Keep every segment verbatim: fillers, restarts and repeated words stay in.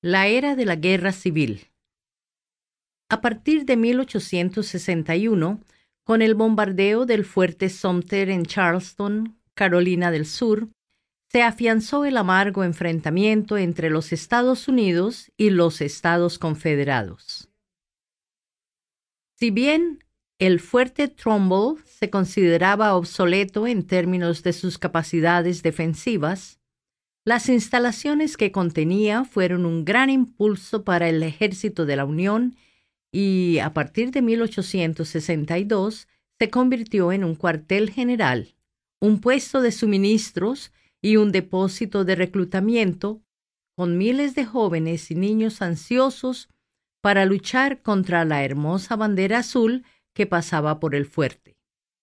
La era de la Guerra Civil. A partir de mil ochocientos sesenta y uno, con el bombardeo del fuerte Sumter en Charleston, Carolina del Sur, se afianzó el amargo enfrentamiento entre los Estados Unidos y los Estados Confederados. Si bien el fuerte Trumbull se consideraba obsoleto en términos de sus capacidades defensivas, las instalaciones que contenía fueron un gran impulso para el ejército de la Unión y, a partir de mil ochocientos sesenta y dos, se convirtió en un cuartel general, un puesto de suministros y un depósito de reclutamiento, con miles de jóvenes y niños ansiosos para luchar contra la hermosa bandera azul que pasaba por el fuerte.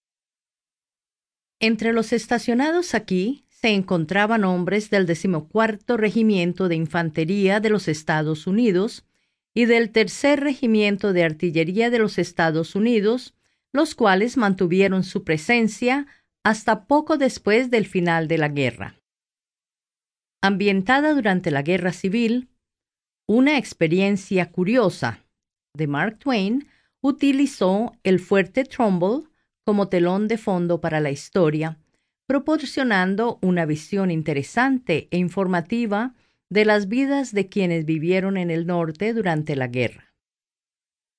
Entre los estacionados aquí se encontraban hombres del decimocuarto Regimiento de Infantería de los Estados Unidos y del Tercer Regimiento de Artillería de los Estados Unidos, los cuales mantuvieron su presencia hasta poco después del final de la guerra. Ambientada durante la Guerra Civil, una experiencia curiosa de Mark Twain utilizó el fuerte Trumbull como telón de fondo para la historia, proporcionando una visión interesante e informativa de las vidas de quienes vivieron en el norte durante la guerra.